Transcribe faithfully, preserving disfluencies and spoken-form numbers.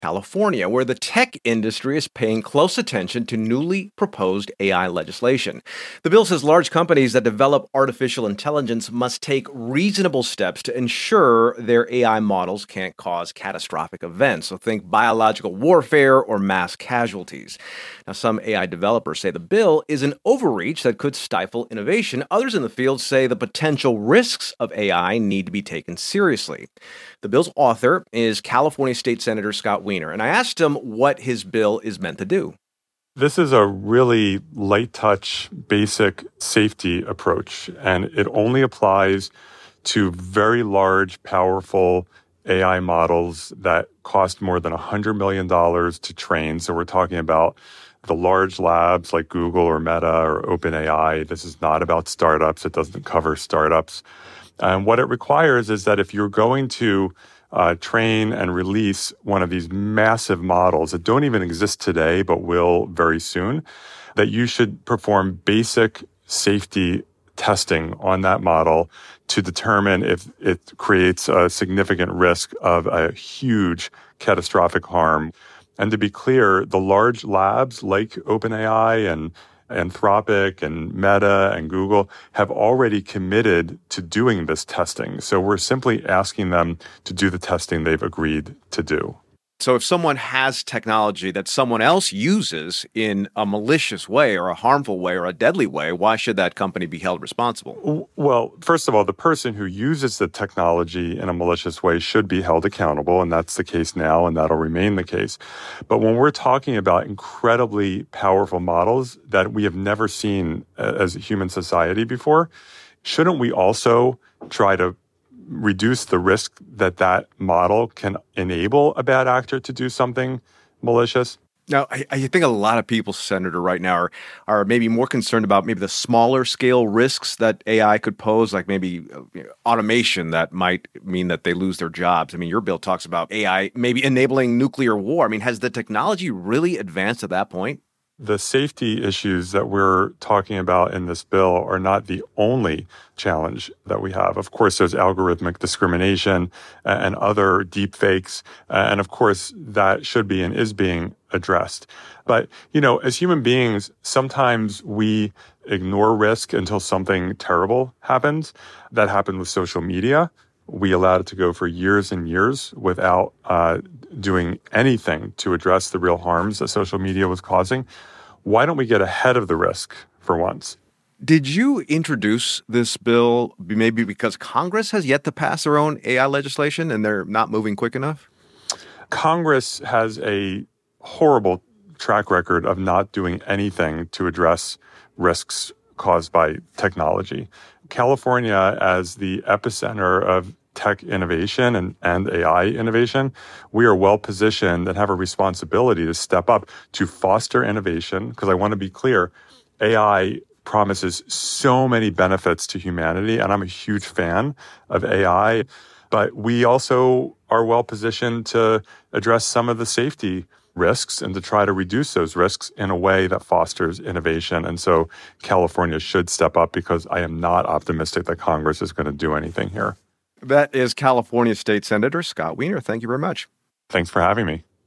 California, where the tech industry is paying close attention to newly proposed A I legislation. The bill says large companies that develop artificial intelligence must take reasonable steps to ensure their A I models can't cause catastrophic events. So think biological warfare or mass casualties. Now, some A I developers say the bill is an overreach that could stifle innovation. Others in the field say the potential risks of A I need to be taken seriously. The bill's author is California State Senator Scott Wiener, and I asked him what his bill is meant to do. This is a really light touch, basic safety approach, and it only applies to very large, powerful A I models that cost more than one hundred million dollars to train. So we're talking about the large labs like Google or Meta or OpenAI. This is not about startups. It doesn't cover startups. And what it requires is that if you're going to uh, train and release one of these massive models that don't even exist today but will very soon, that you should perform basic safety testing on that model to determine if it creates a significant risk of a huge catastrophic harm. And to be clear, the large labs like OpenAI and Anthropic and Meta and Google have already committed to doing this testing. So we're simply asking them to do the testing they've agreed to do. So if someone has technology that someone else uses in a malicious way or a harmful way or a deadly way, why should that company be held responsible? Well, first of all, the person who uses the technology in a malicious way should be held accountable, and that's the case now, and that'll remain the case. But when we're talking about incredibly powerful models that we have never seen as a human society before, shouldn't we also try to reduce the risk that that model can enable a bad actor to do something malicious? Now, I, I think a lot of people, Senator, right now are, are maybe more concerned about maybe the smaller scale risks that A I could pose, like maybe you know, automation that might mean that they lose their jobs. I mean, your bill talks about A I maybe enabling nuclear war. I mean, has the technology really advanced to that point? The safety issues that we're talking about in this bill are not the only challenge that we have. Of course, there's algorithmic discrimination and other deep fakes. And of course, that should be and is being addressed. But, you know, as human beings, sometimes we ignore risk until something terrible happens. That happened with social media. We allowed it to go for years and years without uh, doing anything to address the real harms that social media was causing. Why don't we get ahead of the risk for once? Did you introduce this bill maybe because Congress has yet to pass their own A I legislation and they're not moving quick enough? Congress has a horrible track record of not doing anything to address risks caused by technology. California, as the epicenter of tech innovation and, and A I innovation, we are well positioned and have a responsibility to step up to foster innovation. Because I want to be clear, A I promises so many benefits to humanity, and I'm a huge fan of A I. But we also are well positioned to address some of the safety risks and to try to reduce those risks in a way that fosters innovation. And so California should step up because I am not optimistic that Congress is going to do anything here. That is California State Senator Scott Wiener. Thank you very much. Thanks for having me.